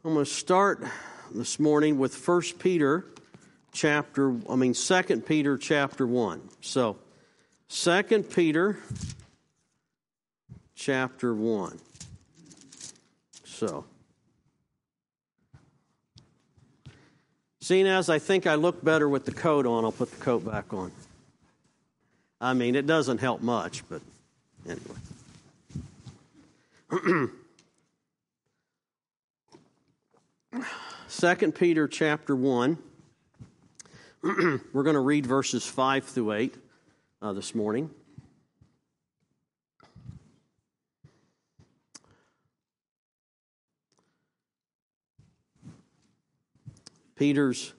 I'm going to start this morning with 2 Peter chapter 1. So, 2 Peter chapter 1. So, seeing as I think I look better with the coat on, I'll put the coat back on. I mean, it doesn't help much, but anyway. 2 Peter chapter 1. We're going to read verses 5 through 8 this morning. Peter's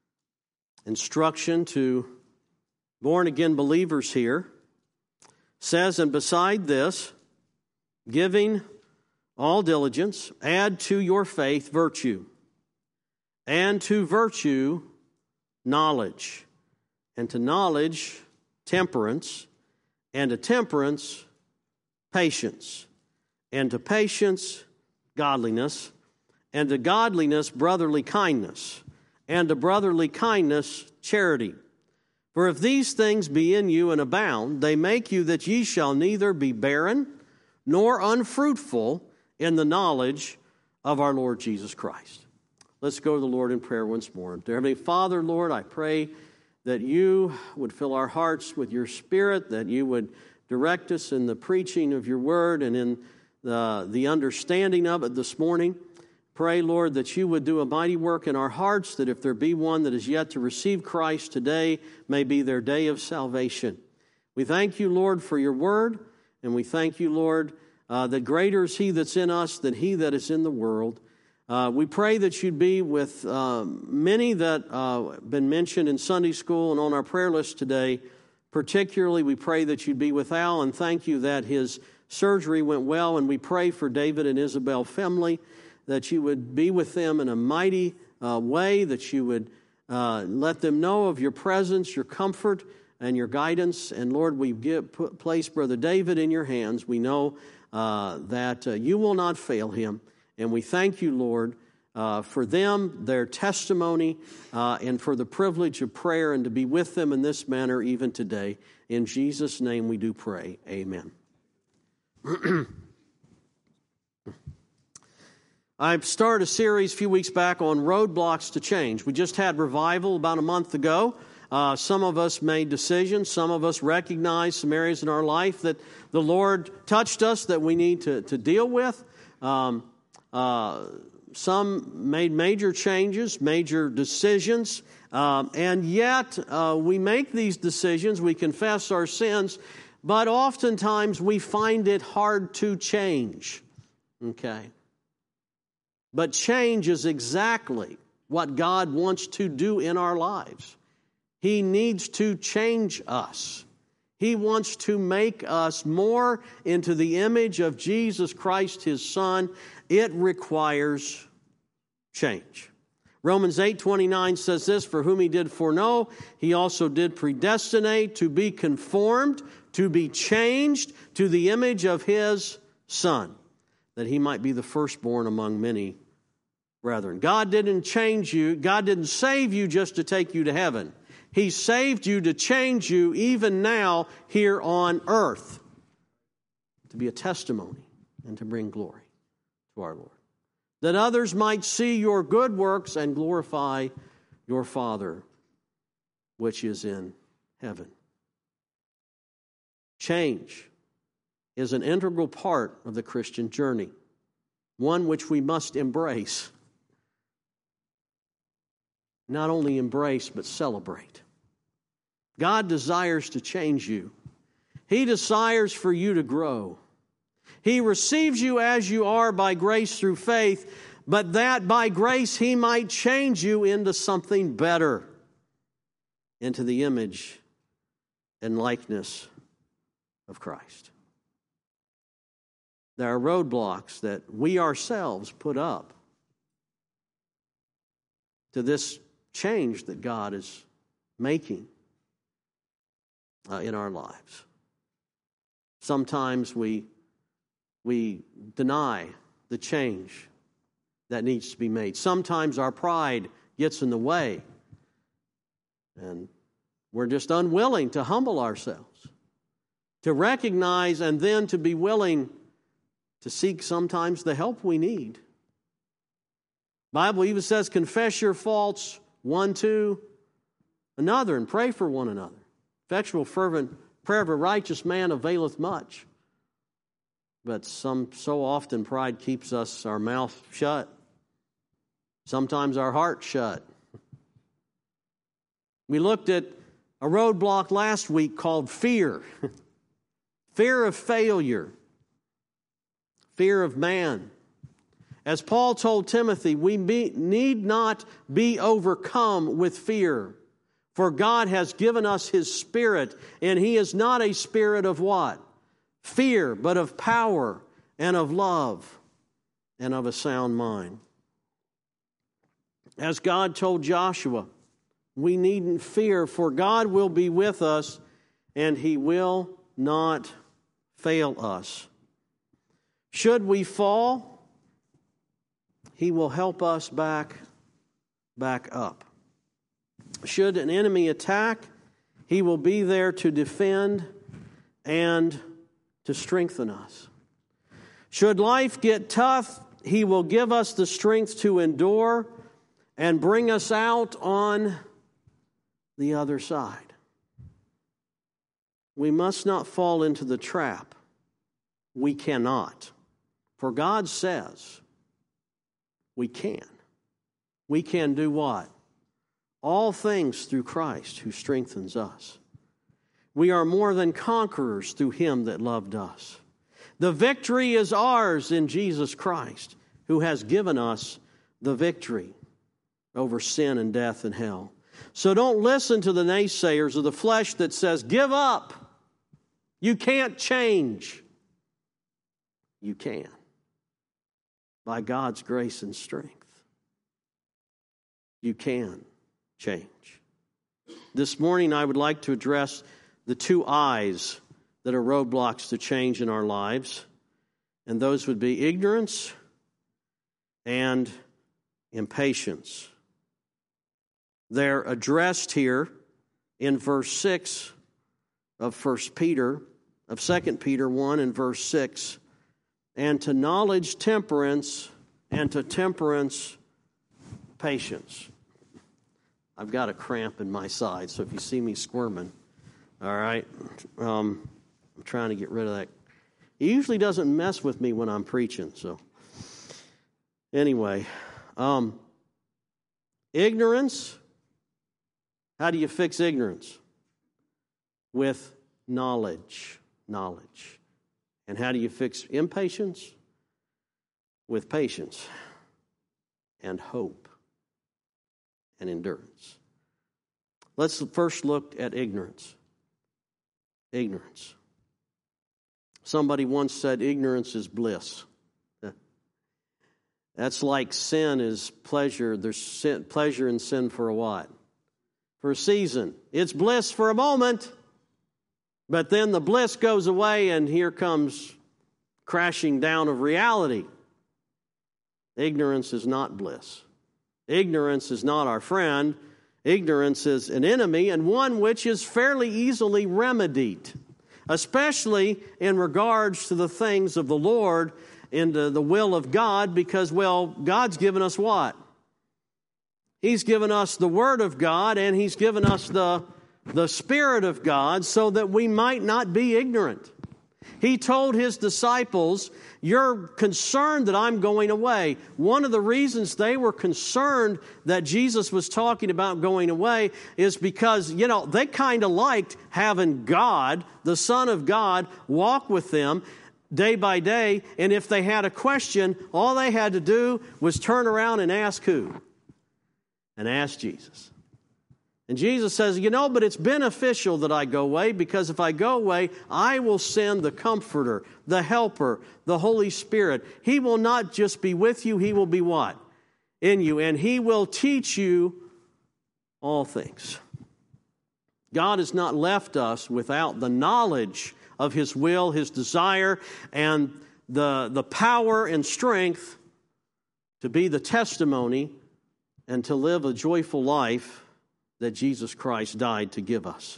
instruction to born-again believers here says, "And beside this, giving all diligence, add to your faith virtue, and to virtue knowledge, and to knowledge temperance, and to temperance patience, and to patience godliness, and to godliness brotherly kindness, and to brotherly kindness charity. For if these things be in you and abound, they make you that ye shall neither be barren nor unfruitful in the knowledge of our Lord Jesus Christ." Let's go to the Lord in prayer once more. Dear Heavenly Father, Lord, I pray that you would fill our hearts with your Spirit, that you would direct us in the preaching of your word and in the understanding of it this morning. Pray, Lord, that you would do a mighty work in our hearts, that if there be one that is yet to receive Christ today, may be their day of salvation. We thank you, Lord, for your word, and we thank you, Lord, that greater is he that's in us than he that is in the world. We pray that you'd be with many that have been mentioned in Sunday school and on our prayer list today. Particularly, we pray that you'd be with Al, and thank you that his surgery went well, and we pray for David and Isabel Femley, that you would be with them in a mighty way, that you would let them know of your presence, your comfort, and your guidance. And Lord, we place Brother David in your hands. We know that you will not fail him. And we thank you, Lord, for them, their testimony, and for the privilege of prayer and to be with them in this manner even today. In Jesus' name we do pray. Amen. I started a series a few weeks back on roadblocks to change. We just had revival about a month ago. Some of us made decisions. Some of us recognized some areas in our life that the Lord touched us that we need to deal with. Some made major changes, major decisions, and yet we make these decisions, we confess our sins, but oftentimes we find it hard to change. Okay? But change is exactly what God wants to do in our lives. He needs to change us. He wants to make us more into the image of Jesus Christ, His Son. It requires change. Romans 8:29 says this, "For whom He did foreknow, He also did predestinate to be conformed, to be changed to the image of His Son, that He might be the firstborn among many brethren." God didn't change you. God didn't save you just to take you to heaven. He saved you to change you even now here on earth, to be a testimony and to bring glory to our Lord, that others might see your good works and glorify your Father which is in heaven. Change is an integral part of the Christian journey, one which we must embrace. Not only embrace, but celebrate. God desires to change you. He desires for you to grow. He receives you as you are by grace through faith, but that by grace He might change you into something better, into the image and likeness of Christ. There are roadblocks that we ourselves put up to this change that God is making in our lives. Sometimes we deny the change that needs to be made. Sometimes our pride gets in the way, and we're just unwilling to humble ourselves, to recognize and then to be willing to seek sometimes the help we need. The Bible even says, confess your faults one to another and pray for one another. Effectual, fervent prayer of a righteous man availeth much. But so often pride keeps our mouth shut. Sometimes our heart shut. We looked at a roadblock last week called fear. Fear of failure. Fear of man. As Paul told Timothy, we need not be overcome with fear. For God has given us His Spirit, and He is not a spirit of what? Fear, but of power and of love and of a sound mind. As God told Joshua, we needn't fear, for God will be with us, and He will not fail us. Should we fall, He will help us back up. Should an enemy attack, He will be there to defend and to strengthen us. Should life get tough, He will give us the strength to endure and bring us out on the other side. We must not fall into the trap. We cannot. For God says we can. We can do what? All things through Christ who strengthens us. We are more than conquerors through Him that loved us. The victory is ours in Jesus Christ, who has given us the victory over sin and death and hell. So don't listen to the naysayers of the flesh that says, give up. You can't change. You can. By God's grace and strength. You can change. This morning I would like to address the two I's that are roadblocks to change in our lives. And those would be ignorance and impatience. They're addressed here in verse 6 of 2 Peter 1 and verse 6. And to knowledge, temperance, and to temperance, patience. I've got a cramp in my side, so if you see me squirming, all right, I'm trying to get rid of that. It usually doesn't mess with me when I'm preaching, so anyway. Ignorance. How do you fix ignorance? With knowledge. Knowledge. And how do you fix impatience? With patience and hope and endurance. Let's first look at ignorance. Ignorance. Somebody once said ignorance is bliss. That's like sin is pleasure. There's pleasure in sin for a what? For a season. It's bliss for a moment, but then the bliss goes away and here comes crashing down of reality. Ignorance is not bliss. Ignorance is not our friend. Ignorance is an enemy, and one which is fairly easily remedied, especially in regards to the things of the Lord and the will of God, because, well, God's given us what? He's given us the Word of God, and He's given us the Spirit of God so that we might not be ignorant. He told His disciples, you're concerned that I'm going away. One of the reasons they were concerned that Jesus was talking about going away is because, they kind of liked having God, the Son of God, walk with them day by day. And if they had a question, all they had to do was turn around and ask who? And ask Jesus. And Jesus says, but it's beneficial that I go away, because if I go away, I will send the Comforter, the Helper, the Holy Spirit. He will not just be with you, He will be what? In you. And He will teach you all things. God has not left us without the knowledge of His will, His desire, and the power and strength to be the testimony and to live a joyful life that Jesus Christ died to give us.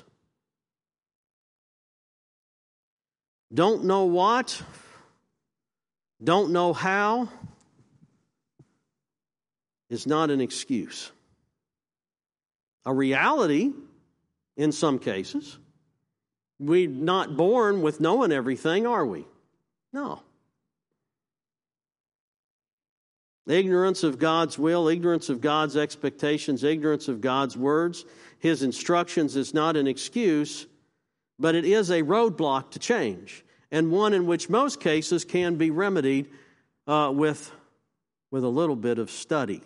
Don't know what, don't know how, is not an excuse. A reality in some cases. We're not born with knowing everything, are we? No. Ignorance of God's will, ignorance of God's expectations, ignorance of God's words, His instructions is not an excuse, but it is a roadblock to change, and one in which most cases can be remedied with a little bit of study.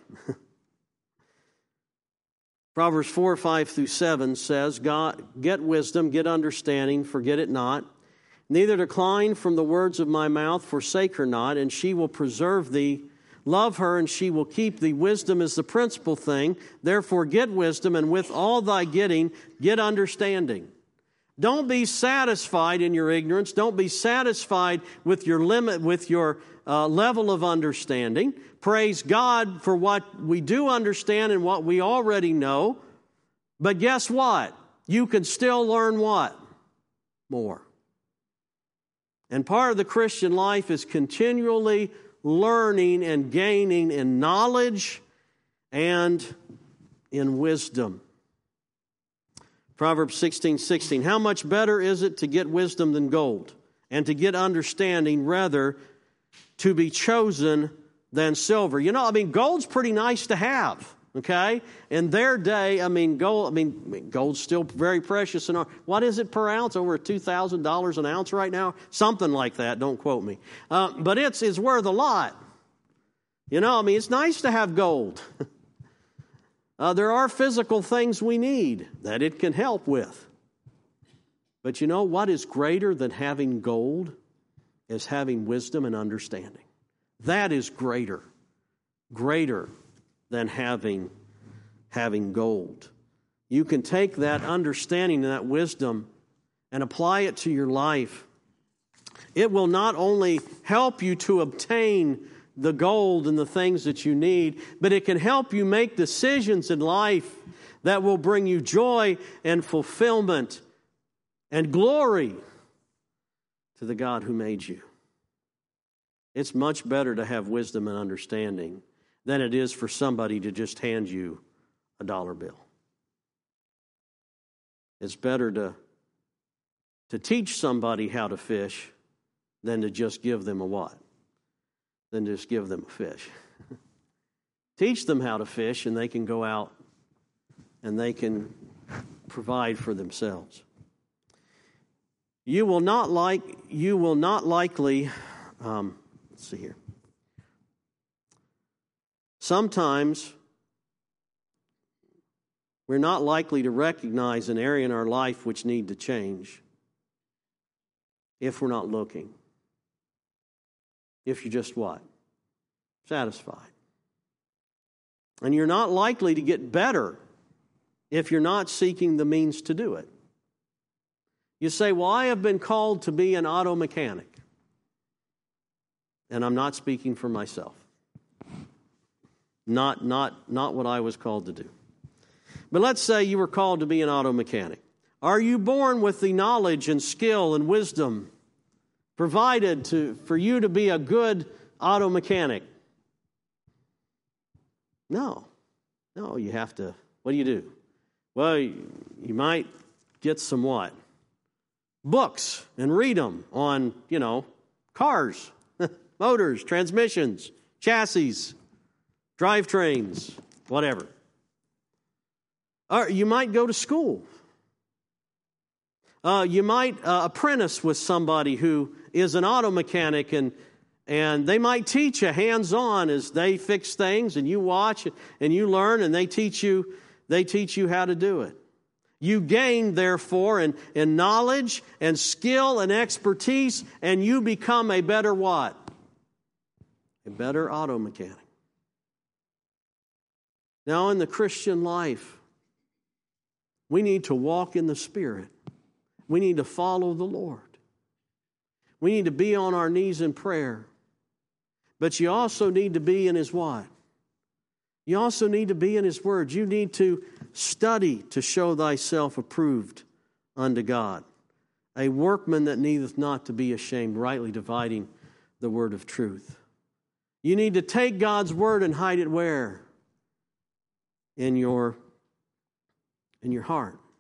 Proverbs 4, 5 through 7 says, God, get wisdom, get understanding, forget it not. Neither decline from the words of my mouth, forsake her not, and she will preserve thee. Love her, and she will keep thee. Wisdom is the principal thing. Therefore get wisdom, and with all thy getting, get understanding. Don't be satisfied in your ignorance. Don't be satisfied with your limit, with your level of understanding. Praise God for what we do understand and what we already know. But guess what? You can still learn what? More. And part of the Christian life is continually learning and gaining in knowledge and in wisdom. Proverbs 16:16. How much better is it to get wisdom than gold, and to get understanding rather to be chosen than silver? You know, gold's pretty nice to have, okay? In their day, gold's still very precious. And what is it per ounce? Over $2,000 an ounce right now? Something like that. Don't quote me. But it's worth a lot. You know, it's nice to have gold. There are physical things we need that it can help with. But you know what is greater than having gold is having wisdom and understanding. That is greater than having gold. You can take that understanding and that wisdom and apply it to your life. It will not only help you to obtain the gold and the things that you need, but it can help you make decisions in life that will bring you joy and fulfillment and glory to the God who made you. It's much better to have wisdom and understanding than it is for somebody to just hand you a dollar bill. It's better to teach somebody how to fish than to just give them a what? Than just give them a fish. Teach them how to fish, and they can go out and they can provide for themselves. You will not likely, let's see here. Sometimes we're not likely to recognize an area in our life which need to change if we're not looking. If you're just what? Satisfied. And you're not likely to get better if you're not seeking the means to do it. You say, well, I have been called to be an auto mechanic. And I'm not speaking for myself. Not what I was called to do. But let's say you were called to be an auto mechanic. Are you born with the knowledge and skill and wisdom provided for you to be a good auto mechanic? No, you have to, what do? Well, you might get some what? Books and read them on, cars, motors, transmissions, chassis, drivetrains, whatever. Or you might go to school. You might apprentice with somebody who is an auto mechanic, and they might teach you hands-on as they fix things, and you watch and you learn, and they teach you how to do it. You gain, therefore, in knowledge and skill and expertise, and you become a better what? A better auto mechanic. Now, in the Christian life, we need to walk in the Spirit. We need to follow the Lord. We need to be on our knees in prayer. But you also need to be in His what? You also need to be in His Word. You need to study to show thyself approved unto God. A workman that needeth not to be ashamed, rightly dividing the word of truth. You need to take God's Word and hide it where? In your heart.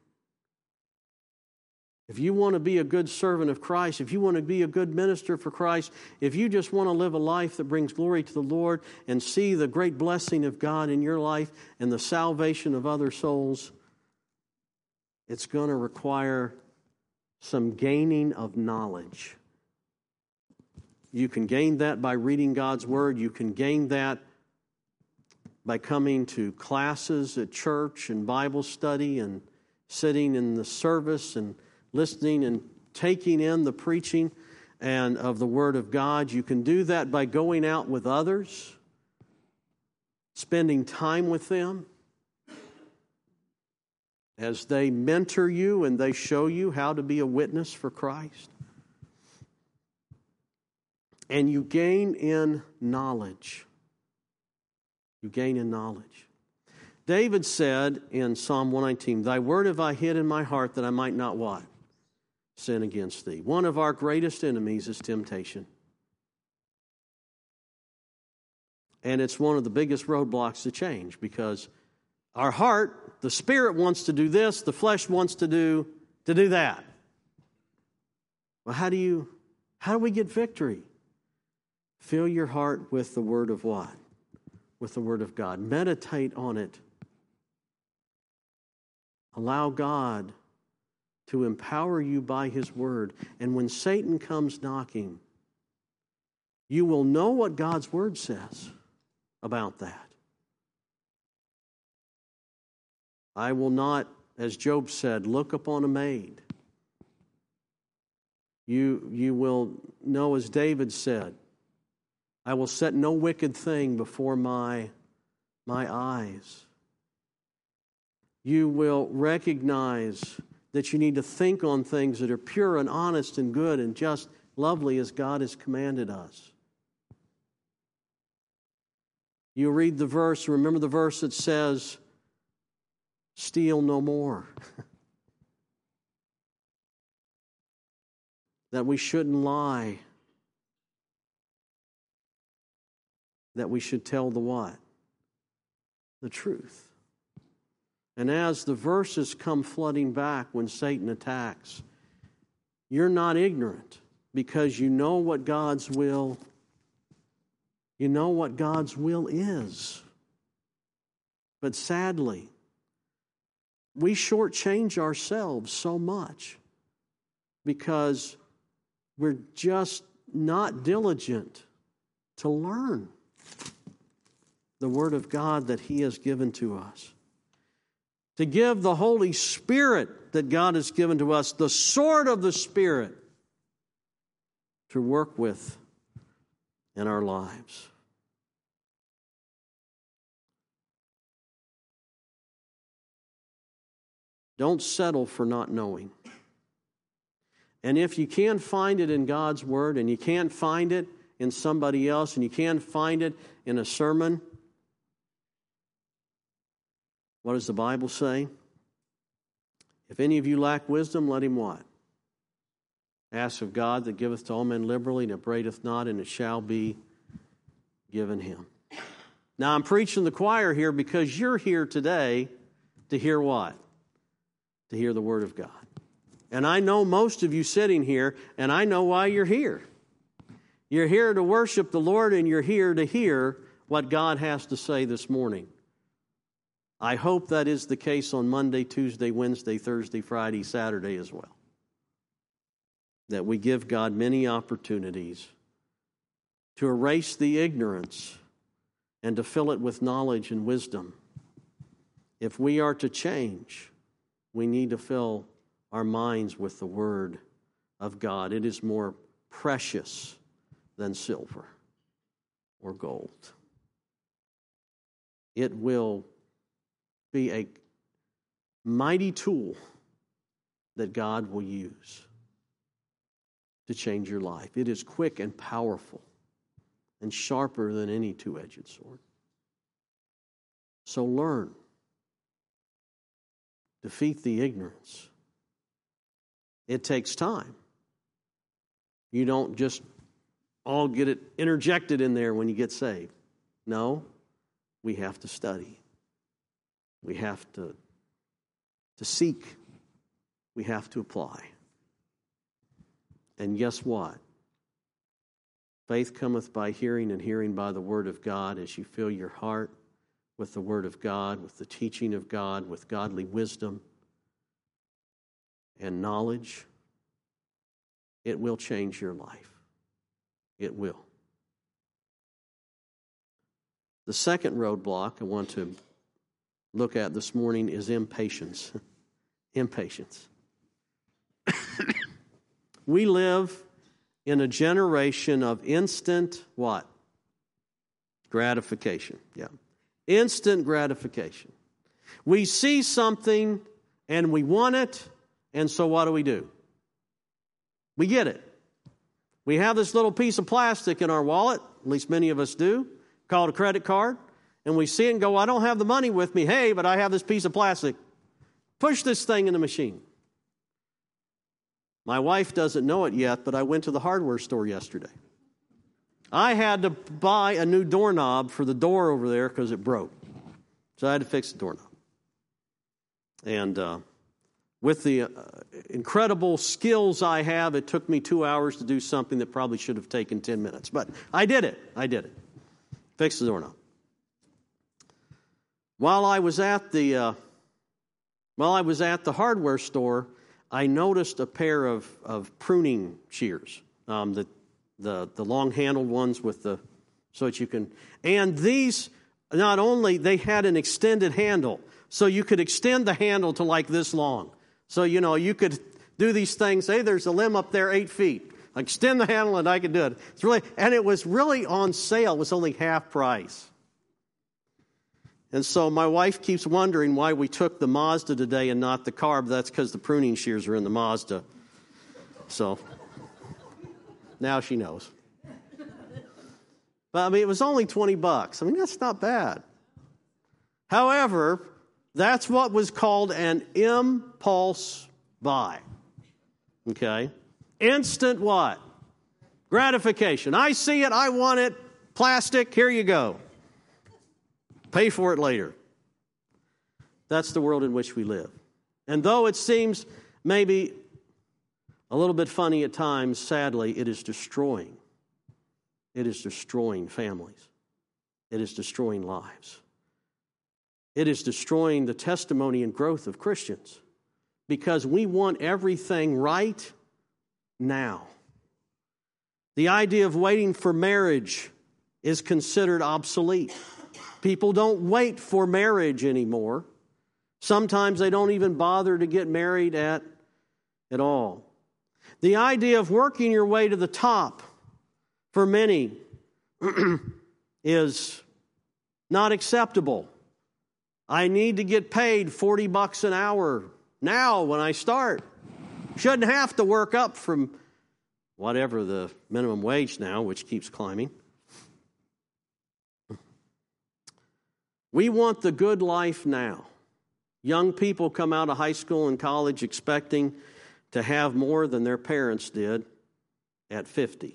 If you want to be a good servant of Christ, if you want to be a good minister for Christ, if you just want to live a life that brings glory to the Lord and see the great blessing of God in your life and the salvation of other souls, it's going to require some gaining of knowledge. You can gain that by reading God's Word. You can gain that by coming to classes at church and Bible study and sitting in the service and listening and taking in the preaching and of the Word of God. You can do that by going out with others, spending time with them as they mentor you and they show you how to be a witness for Christ. And you gain in knowledge. You gain in knowledge. David said in Psalm 119, Thy word have I hid in my heart that I might not what? Sin against Thee. One of our greatest enemies is temptation. And it's one of the biggest roadblocks to change because our heart, the spirit wants to do this, the flesh wants to do that. Well, how do we get victory? Fill your heart with the Word of what? With the Word of God. Meditate on it. Allow God to empower you by His Word. And when Satan comes knocking, you will know what God's Word says about that. I will not, as Job said, look upon a maid. You will know, as David said, I will set no wicked thing before my eyes. You will recognize that you need to think on things that are pure and honest and good and just lovely as God has commanded us. You read the verse, remember the verse that says, steal no more. That we shouldn't lie. That we should tell the what? The truth. And as the verses come flooding back when Satan attacks, you're not ignorant because you know what God's will, you know what God's will is. But sadly, we shortchange ourselves so much because we're just not diligent to learn the Word of God that He has given to us. To give the Holy Spirit that God has given to us, the sword of the Spirit, to work with in our lives. Don't settle for not knowing. And if you can't find it in God's Word, and you can't find it in somebody else, and you can't find it in a sermon, what does the Bible say? If any of you lack wisdom, let him what? Ask of God that giveth to all men liberally and upbraideth not, and it shall be given him. Now I'm preaching the choir here because you're here today to hear what? To hear the Word of God. And I know most of you sitting here, and I know why you're here. You're here to worship the Lord, and you're here to hear what God has to say this morning. I hope that is the case on Monday, Tuesday, Wednesday, Thursday, Friday, Saturday as well. That we give God many opportunities to erase the ignorance and to fill it with knowledge and wisdom. If we are to change, we need to fill our minds with the Word of God. It is more precious than silver or gold. It will be a mighty tool that God will use to change your life. It is quick and powerful and sharper than any two-edged sword. So learn. Defeat the ignorance. It takes time. You don't just all get it interjected in there when you get saved. No, we have to study. We have to seek. We have to apply. And guess what? Faith cometh by hearing, and hearing by the word of God. As you fill your heart with the word of God, with the teaching of God, with godly wisdom and knowledge, it will change your life. It will. The second roadblock I want to look at this morning is impatience. Impatience. We live in a generation of instant what? Gratification. Yeah. Instant gratification. We see something and we want it, and so what do? We get it. We have this little piece of plastic in our wallet, at least many of us do, called a credit card, and we see it and go, I don't have the money with me. Hey, but I have this piece of plastic. Push this thing in the machine. My wife doesn't know it yet, but I went to the hardware store yesterday. I had to buy a new doorknob for the door over there because it broke. So I had to fix the doorknob. And with the incredible skills I have, it took me 2 hours to do something that probably should have taken 10 minutes. But I did it. Fixed the doorknob. While I was at the hardware store, I noticed a pair of pruning shears, the long-handled ones with the, so that you can, and these, not only, they had an extended handle, so you could extend the handle to like this long. So, you could do these things, hey, there's a limb up there 8 feet. I extend the handle and I could do it. It was really on sale. It was only half price. And so my wife keeps wondering why we took the Mazda today and not the car, but that's because the pruning shears are in the Mazda. So now she knows. But it was only $20. That's not bad. However, that's what was called an impulse buy. Okay? Instant what? Gratification. I see it, I want it, plastic, here you go. Pay for it later. That's the world in which we live. And though it seems maybe a little bit funny at times, sadly, it is destroying. It is destroying families. It is destroying lives. It is destroying the testimony and growth of Christians because we want everything right now. The idea of waiting for marriage is considered obsolete. People don't wait for marriage anymore. Sometimes they don't even bother to get married at all. The idea of working your way to the top for many is not acceptable. I need to get paid $40 an hour now when I start. Shouldn't have to work up from whatever the minimum wage now, which keeps climbing. We want the good life now. Young people come out of high school and college expecting to have more than their parents did at 50.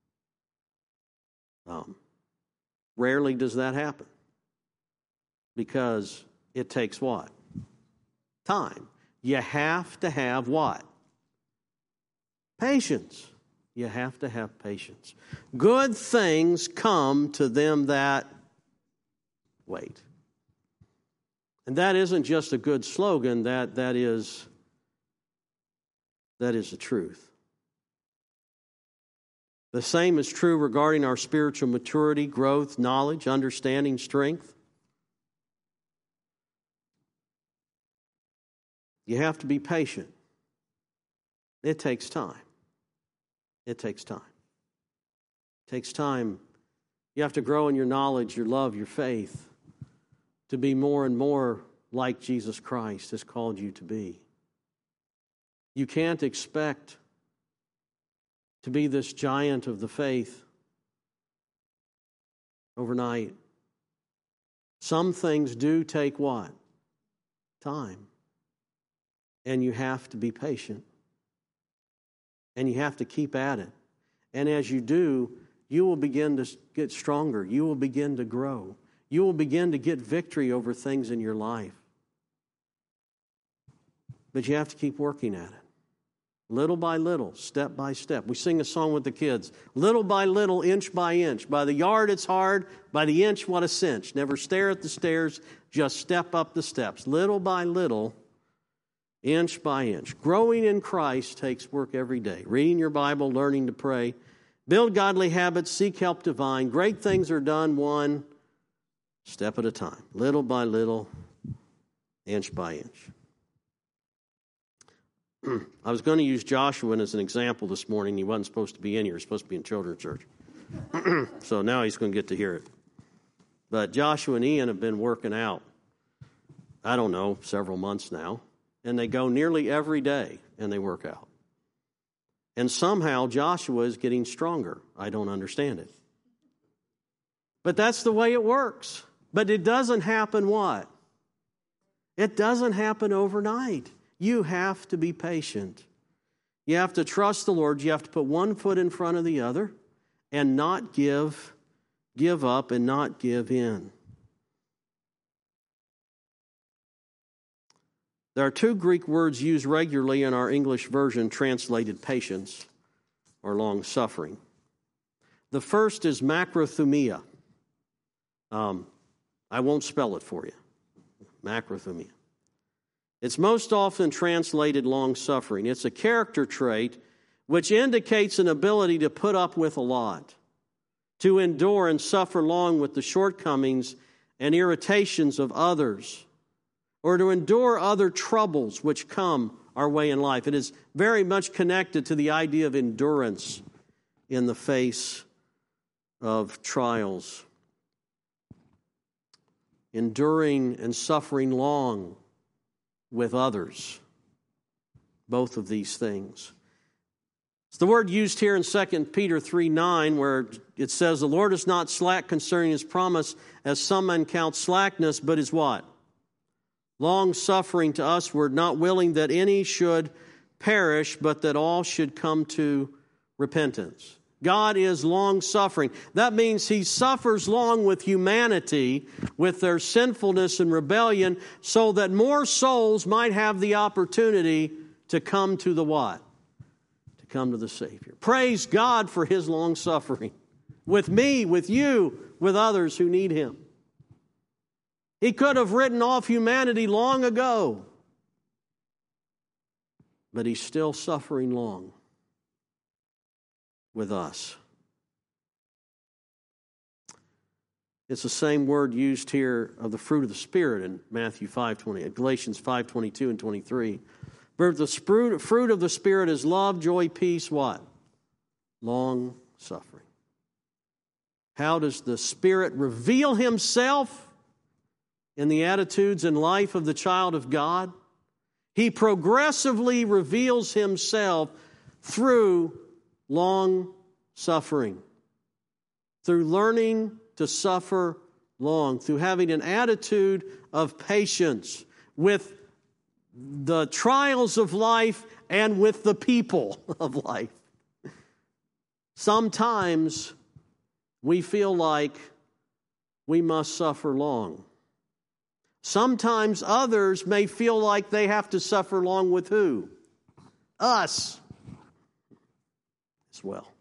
Rarely does that happen because it takes what? Time. You have to have what? Patience. You have to have patience. Good things come to them that wait. And that isn't just a good slogan, that is the truth. The same is true regarding our spiritual maturity, growth, knowledge, understanding, strength. You have to be patient. It takes time. It takes time. It takes time. You have to grow in your knowledge, your love, your faith, to be more and more like Jesus Christ has called you to be. You can't expect to be this giant of the faith overnight. Some things do take what? Time. And you have to be patient. And you have to keep at it. And as you do, you will begin to get stronger. You will begin to grow. You will begin to get victory over things in your life. But you have to keep working at it. Little by little, step by step. We sing a song with the kids. Little by little, inch by inch. By the yard it's hard, by the inch what a cinch. Never stare at the stairs, just step up the steps. Little by little, inch by inch. Growing in Christ takes work every day. Reading your Bible, learning to pray. Build godly habits, seek help divine. Great things are done one step at a time. Little by little, inch by inch. I was going to use Joshua as an example this morning. He wasn't supposed to be in here. He was supposed to be in children's church. So now he's going to get to hear it. But Joshua and Ian have been working out, I don't know, several months now. And they go nearly every day and they work out. And somehow Joshua is getting stronger. I don't understand it. But that's the way it works. But it doesn't happen what? It doesn't happen overnight. You have to be patient. You have to trust the Lord. You have to put one foot in front of the other and not give up and not give in. There are two Greek words used regularly in our English version translated patience or long-suffering. The first is macrothumia. I won't spell it for you. Macrothumia. It's most often translated long-suffering. It's a character trait which indicates an ability to put up with a lot, to endure and suffer long with the shortcomings and irritations of others, or to endure other troubles which come our way in life. It is very much connected to the idea of endurance in the face of trials. Enduring and suffering long with others. Both of these things. It's the word used here in 2 Peter 3:9 where it says, the Lord is not slack concerning his promise, as some men count slackness, but is what? Long-suffering to usward, not willing that any should perish, but that all should come to repentance. God is long-suffering. That means he suffers long with humanity, with their sinfulness and rebellion, so that more souls might have the opportunity to come to the what? To come to the Savior. Praise God for his long-suffering. With me, with you, with others who need him. He could have written off humanity long ago, but he's still suffering long with us. It's the same word used here of the fruit of the Spirit in Matthew 5:20, Galatians 5:22 and 23. But the fruit of the Spirit is love, joy, peace, what? Long suffering. How does the Spirit reveal himself in the attitudes and life of the child of God? He progressively reveals himself through long suffering, through learning to suffer long, through having an attitude of patience with the trials of life and with the people of life. Sometimes we feel like we must suffer long. Sometimes others may feel like they have to suffer long with who? Us as well.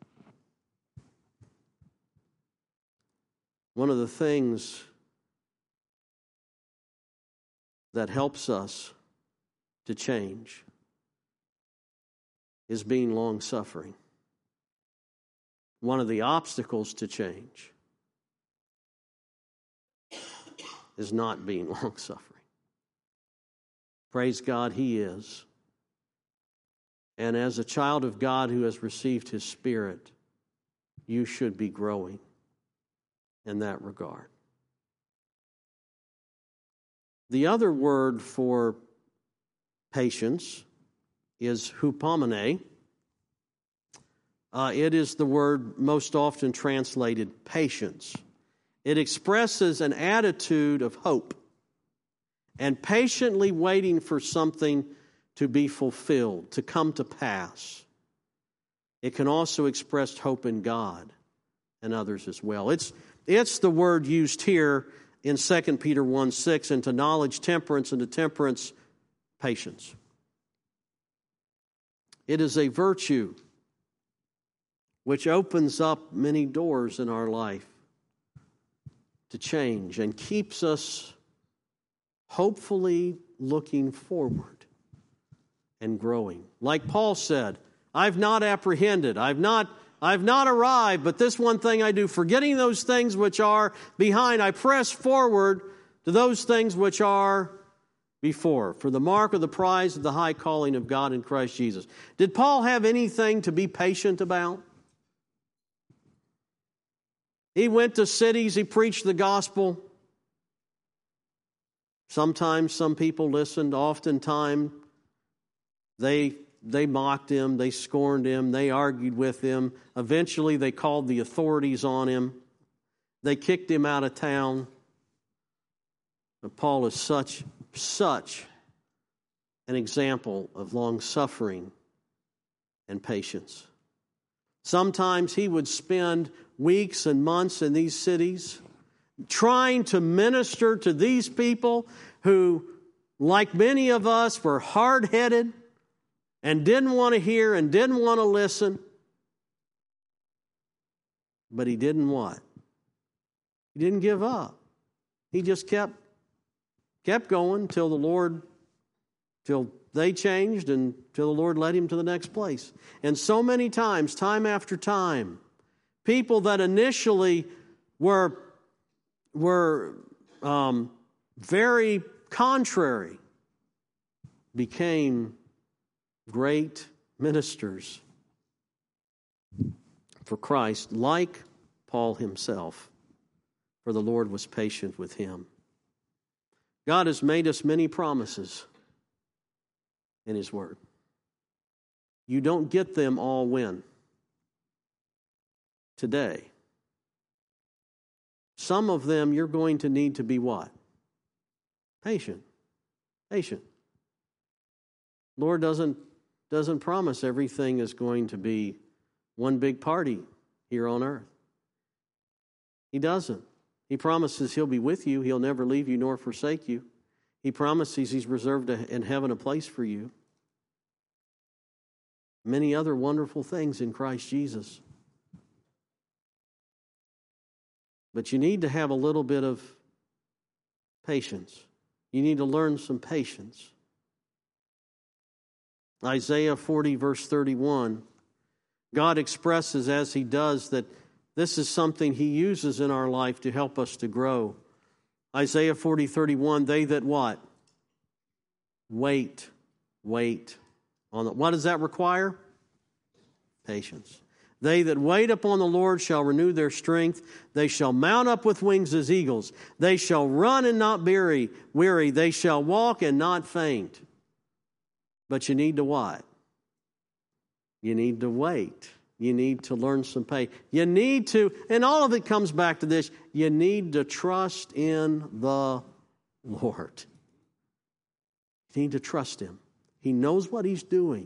One of the things that helps us to change is being long-suffering. One of the obstacles to change is not being long-suffering. Praise God, he is. And as a child of God who has received his Spirit, you should be growing in that regard. The other word for patience is hupomene. It is the word most often translated patience. It expresses an attitude of hope and patiently waiting for something to be fulfilled, to come to pass. It can also express hope in God and others as well. It's the word used here in 2 Peter 1:6, and to knowledge, temperance, and to temperance, patience. It is a virtue which opens up many doors in our life to change and keeps us hopefully looking forward and growing. Like Paul said, I've not apprehended, I've not arrived, but this one thing I do, forgetting those things which are behind, I press forward to those things which are before, for the mark of the prize of the high calling of God in Christ Jesus. Did Paul have anything to be patient about? He went to cities, he preached the gospel. Sometimes some people listened, oftentimes they mocked him, they scorned him, they argued with him. Eventually they called the authorities on him. They kicked him out of town. But Paul is such an example of long-suffering and patience. Sometimes he would spend weeks and months in these cities trying to minister to these people who, like many of us, were hard-headed and didn't want to hear and didn't want to listen. But he didn't what? He didn't give up. He just kept going till they changed and till the Lord led him to the next place. And so many times, time after time, people that initially were very contrary became great ministers for Christ, like Paul himself, for the Lord was patient with him. God has made us many promises in His Word. You don't get them all when? Today. Some of them you're going to need to be what? Patient. Patient. Lord doesn't promise everything is going to be one big party here on earth. He doesn't. He promises He'll be with you. He'll never leave you nor forsake you. He promises He's reserved in heaven a place for you. Many other wonderful things in Christ Jesus. But you need to have a little bit of patience. You need to learn some patience. Isaiah 40, verse 31, God expresses as He does that this is something He uses in our life to help us to grow. Isaiah 40, 31, they that what? Wait on the, what does that require? Patience. They that wait upon the Lord shall renew their strength. They shall mount up with wings as eagles. They shall run and not be weary. They shall walk and not faint. But you need to what? You need to wait. You need to learn some patience. You need to, and all of it comes back to this, you need to trust in the Lord. You need to trust Him. He knows what He's doing.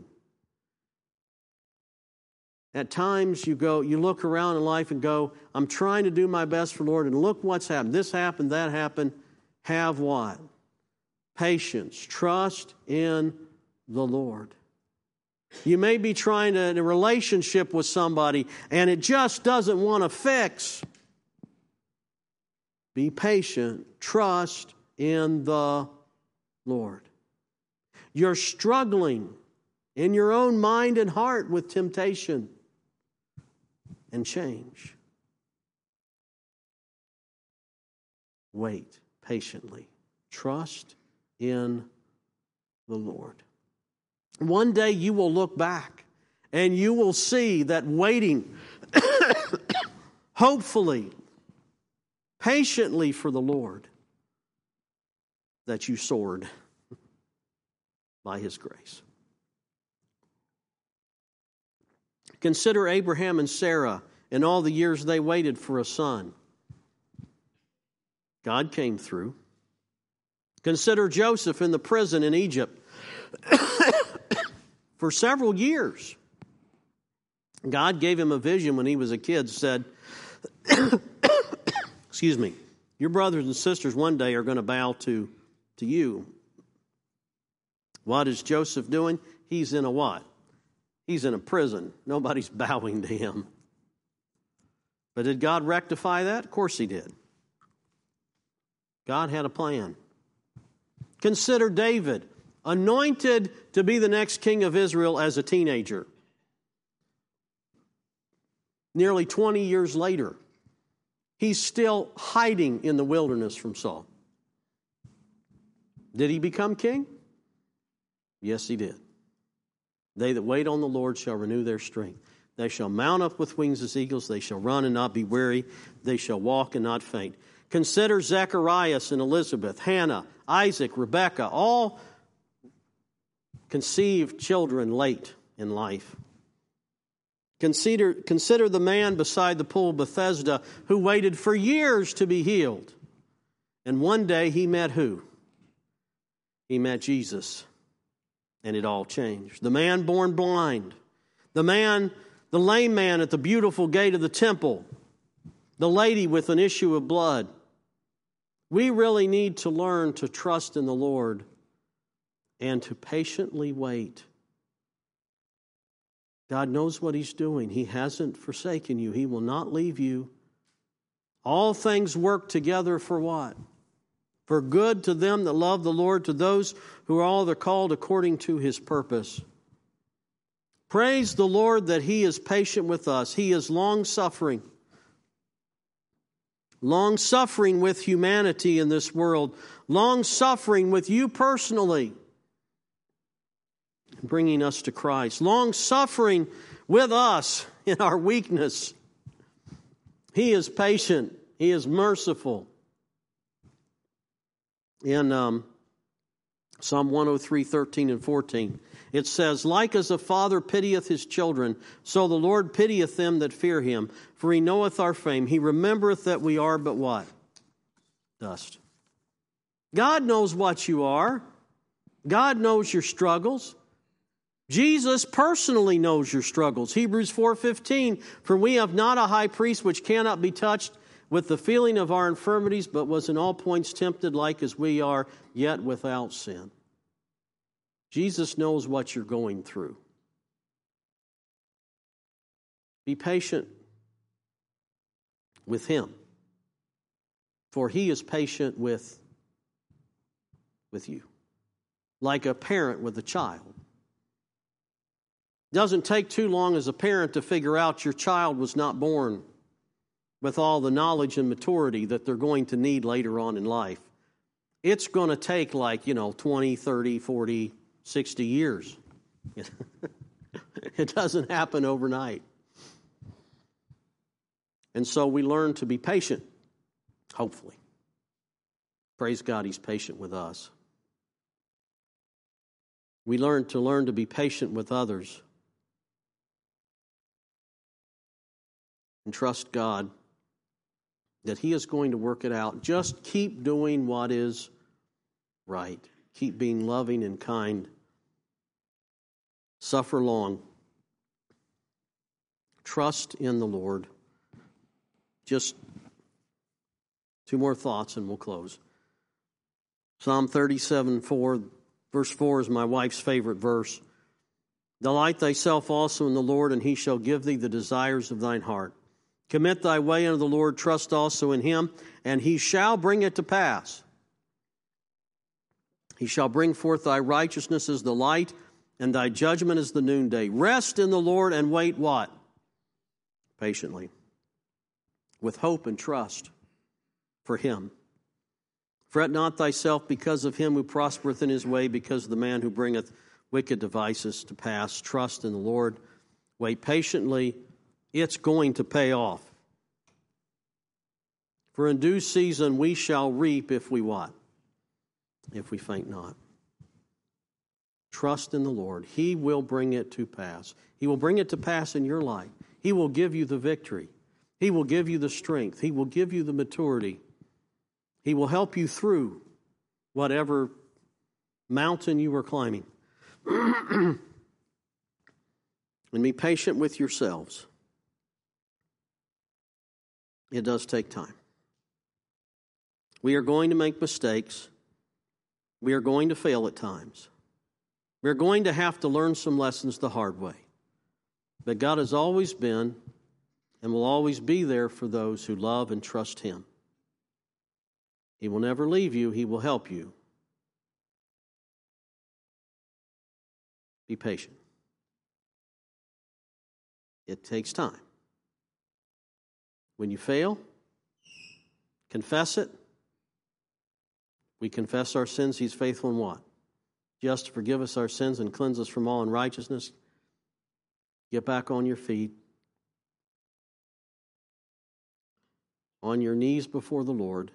At times you look around in life and go, I'm trying to do my best for the Lord, and look what's happened. This happened, that happened. Have what? Patience. Trust in the Lord. You may be trying to in a relationship with somebody and it just doesn't want to fix. Be patient. Trust in the Lord. You're struggling in your own mind and heart with temptation and change. Wait patiently. Trust in the Lord. One day you will look back and you will see that waiting, hopefully, patiently for the Lord, that you soared by His grace. Consider Abraham and Sarah and all the years they waited for a son. God came through. Consider Joseph in the prison in Egypt for several years. God gave him a vision when he was a kid, said, excuse me, your brothers and sisters one day are going to bow to you. What is Joseph doing? He's in a what? He's in a prison. Nobody's bowing to him. But did God rectify that? Of course he did. God had a plan. Consider David, anointed to be the next king of Israel as a teenager. Nearly 20 years later, he's still hiding in the wilderness from Saul. Did he become king? Yes, he did. They that wait on the Lord shall renew their strength. They shall mount up with wings as eagles. They shall run and not be weary. They shall walk and not faint. Consider Zacharias and Elizabeth, Hannah, Isaac, Rebekah, all conceived children late in life. Consider the man beside the pool of Bethesda who waited for years to be healed. And one day he met who? He met Jesus. And it all changed. The man born blind. The lame man at the beautiful gate of the temple. The lady with an issue of blood. We really need to learn to trust in the Lord and to patiently wait. God knows what He's doing. He hasn't forsaken you. He will not leave you. All things work together for what? For good to them that love the Lord, to those who are all called according to His purpose. Praise the Lord that He is patient with us. He is long-suffering. Long-suffering with humanity in this world. Long-suffering with you personally. Bringing us to Christ. Long-suffering with us in our weakness. He is patient. He is merciful. In Psalm 103, 13 and 14, it says, like as a father pitieth his children, so the Lord pitieth them that fear Him. For He knoweth our fame. He remembereth that we are but what? Dust. God knows what you are. God knows your struggles. Jesus personally knows your struggles. Hebrews 4:15, for we have not a high priest which cannot be touched with the feeling of our infirmities, but was in all points tempted like as we are, yet without sin. Jesus knows what you're going through. Be patient with Him, for He is patient with you, like a parent with a child. It doesn't take too long as a parent to figure out your child was not born with all the knowledge and maturity that they're going to need later on in life. It's going to take 20, 30, 40, 60 years. It doesn't happen overnight. And so we learn to be patient, hopefully. Praise God, He's patient with us. We learn to be patient with others. And trust God that He is going to work it out. Just keep doing what is right. Keep being loving and kind. Suffer long. Trust in the Lord. Just two more thoughts and we'll close. Psalm 37:4, verse 4 is my wife's favorite verse. Delight thyself also in the Lord, and He shall give thee the desires of thine heart. Commit thy way unto the Lord, trust also in Him, and He shall bring it to pass. He shall bring forth thy righteousness as the light, and thy judgment as the noonday. Rest in the Lord and wait what? Patiently. With hope and trust for Him. Fret not thyself because of him who prospereth in his way, because of the man who bringeth wicked devices to pass. Trust in the Lord. Wait patiently. It's going to pay off. For in due season we shall reap if we what? If we faint not. Trust in the Lord. He will bring it to pass. He will bring it to pass in your life. He will give you the victory. He will give you the strength. He will give you the maturity. He will help you through whatever mountain you are climbing. And be patient with yourselves. It does take time. We are going to make mistakes. We are going to fail at times. We're going to have to learn some lessons the hard way. But God has always been and will always be there for those who love and trust Him. He will never leave you. He will help you. Be patient. It takes time. When you fail, confess it. We confess our sins. He's faithful and what? Just to forgive us our sins and cleanse us from all unrighteousness. Get back on your feet. On your knees before the Lord.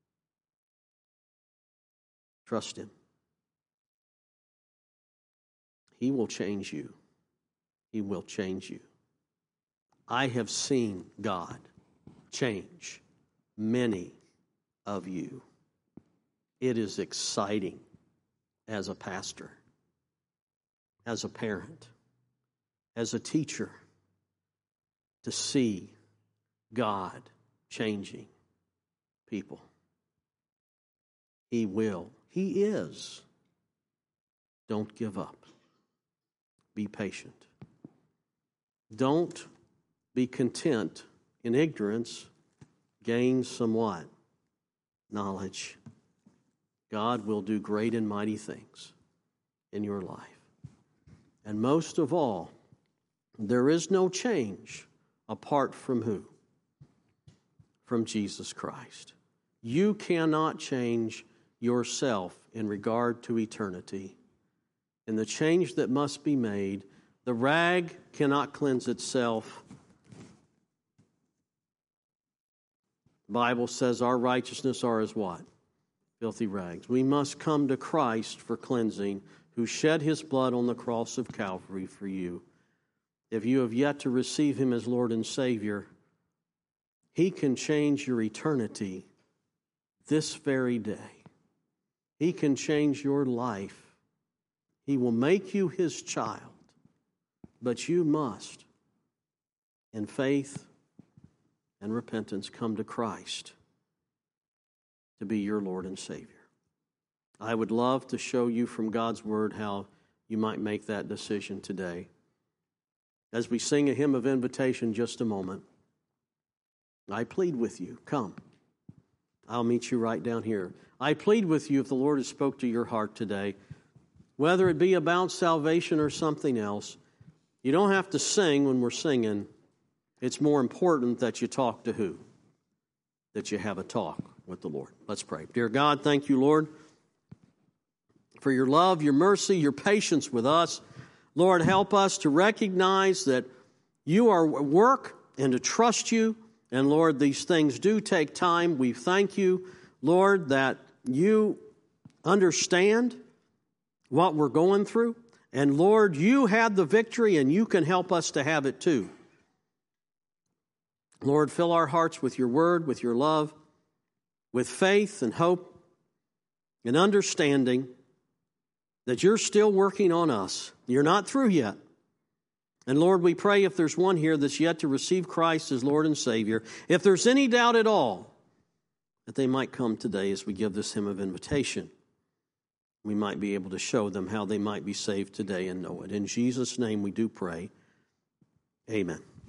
Trust Him. He will change you. He will change you. I have seen God change many of you. It is exciting as a pastor, as a parent, as a teacher, to see God changing people. He will. He is. Don't give up. Be patient. Don't be content in ignorance. Gain somewhat knowledge. God will do great and mighty things in your life. And most of all, there is no change apart from who? From Jesus Christ. You cannot change yourself in regard to eternity. And the change that must be made, the rag cannot cleanse itself. The Bible says our righteousness are as what? Filthy rags. We must come to Christ for cleansing, who shed His blood on the cross of Calvary for you. If you have yet to receive Him as Lord and Savior, He can change your eternity this very day. He can change your life. He will make you His child. But you must, in faith and repentance, come to Christ to be your Lord and Savior. I would love to show you from God's Word how you might make that decision today. As we sing a hymn of invitation just a moment, I plead with you, come. I'll meet you right down here. I plead with you, if the Lord has spoke to your heart today, whether it be about salvation or something else, you don't have to sing when we're singing. It's more important that you talk to who? That you have a talk with the Lord. Let's pray. Dear God, thank you, Lord, for your love, your mercy, your patience with us. Lord, help us to recognize that you are at work and to trust you. And Lord, these things do take time. We thank you, Lord, that you understand what we're going through. And Lord, you had the victory and you can help us to have it too. Lord, fill our hearts with your word, with your love, with faith and hope and understanding that you're still working on us. You're not through yet. And Lord, we pray if there's one here that's yet to receive Christ as Lord and Savior, if there's any doubt at all, that they might come today as we give this hymn of invitation. We might be able to show them how they might be saved today and know it. In Jesus' name we do pray. Amen.